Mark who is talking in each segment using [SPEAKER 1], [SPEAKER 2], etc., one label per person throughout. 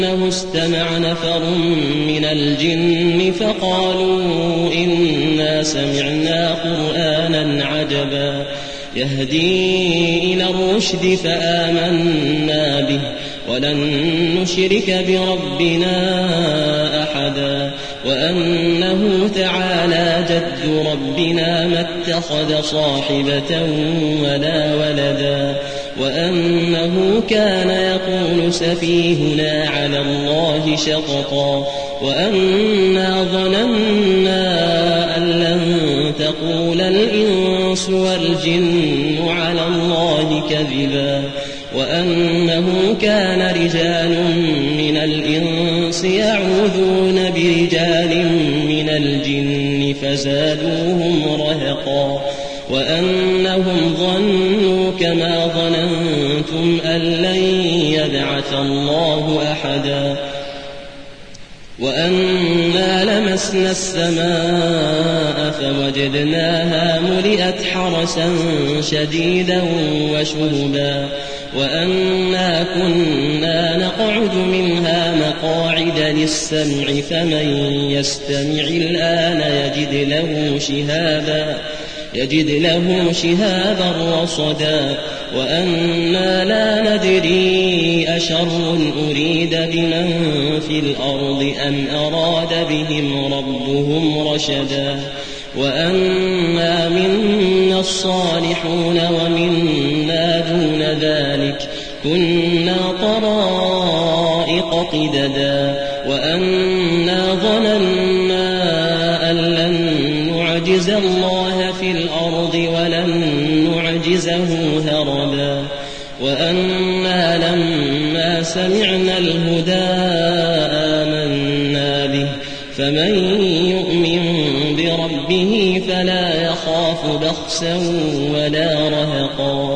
[SPEAKER 1] إنه استمع نفر من الجن فقالوا إنا سمعنا قرآنا عجبا يهدي إلى الرشد فآمنا به ولن نشرك بربنا أحدا وأنه تعالى جد ربنا ما اتخذ صاحبة ولا ولدا وأنه كان يقول سفيهنا على الله شططا وأنا ظننا أن لن تقول الإنس والجن على الله كذبا وأنه كان رجال من الإنس يعوذون برجال من الجن فزادوهم رهقا وأنهم ظنوا كما ظننتم أن لن يبعث الله أحدا وأنا لمسنا السماء فوجدناها ملئت حرسا شديدا وشهبا وأنا كنا نقعد منها مقاعد للسمع فمن يستمع الآن يجد له شهابا رصدا وأنا لا ندري أشر أريد بمن في الأرض أم أراد بهم ربهم رشدا وأنا منا الصالحون ومنا دون ذلك كنا طرائق قددا وأنا ظننا أن لن نعجز الله في الأرض ولن نعجزه هربا وأنا لما سمعنا الهدى آمنا به فمن يؤمن بربه فلا يخاف بخسا ولا رهقا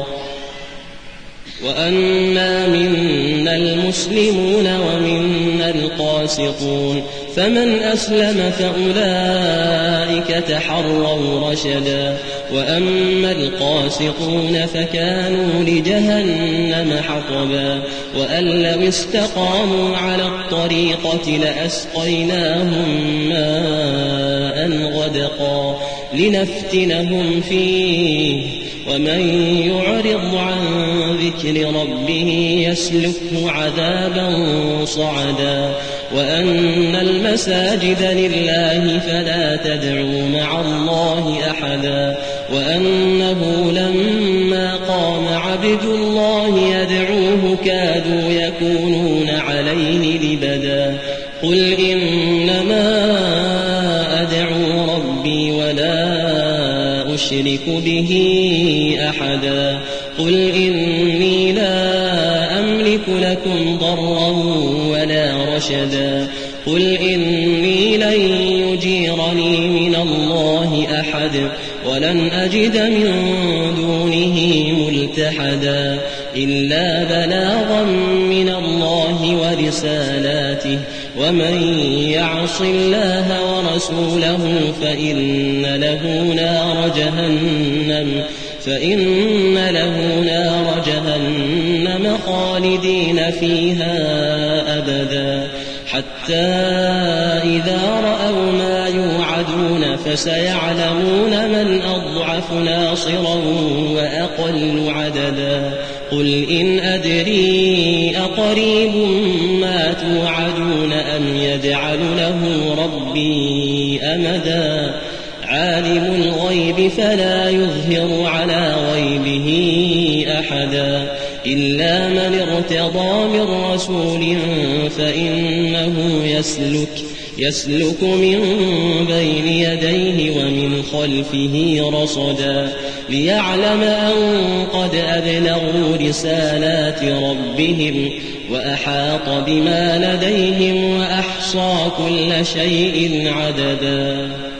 [SPEAKER 1] وأنا منا المسلمون ومنا القاسطون فمن أسلم فأولئك تحروا رشدا وأما القاسطون فكانوا لجهنم حطبا وأن لو استقاموا على الطريقة لأسقيناهم ماء غدقا لنفتنهم فيه ومن يعرض عن ذكر ربه يسلكه عذابا صعدا وأن المساجد لله فلا تدعوا مع الله أحدا وأنه لما قام عبد الله يدعوه كادوا يكونون عليه لبدا قل إنما أدعو ربي ولا أشرك به أحدا قل إني لا أملك لكم ضرا ولا رشدا قل إني لن يجيرني من الله أحد ولن أجد من دونه ملتحدا إلا بلاغا من الله ورسالاته ومن يعص الله ورسوله فإن له نار جهنم خالدين فيها أبدا حتى إذا رأوا ما يوعدون فسيعلمون من أضعف ناصرا وأقل عددا قل إن أدري أقريب ما توعدون أم يجعل له ربي أمدا عالم الغيب فلا يظهر على غيبه أحدا إلا من ارتضى من رسول فإنه يسلك من بين يديه ومن خلفه رصدا ليعلم أن قد أبلغوا رسالات ربهم وأحاط بما لديهم وأحصى كل شيء عددا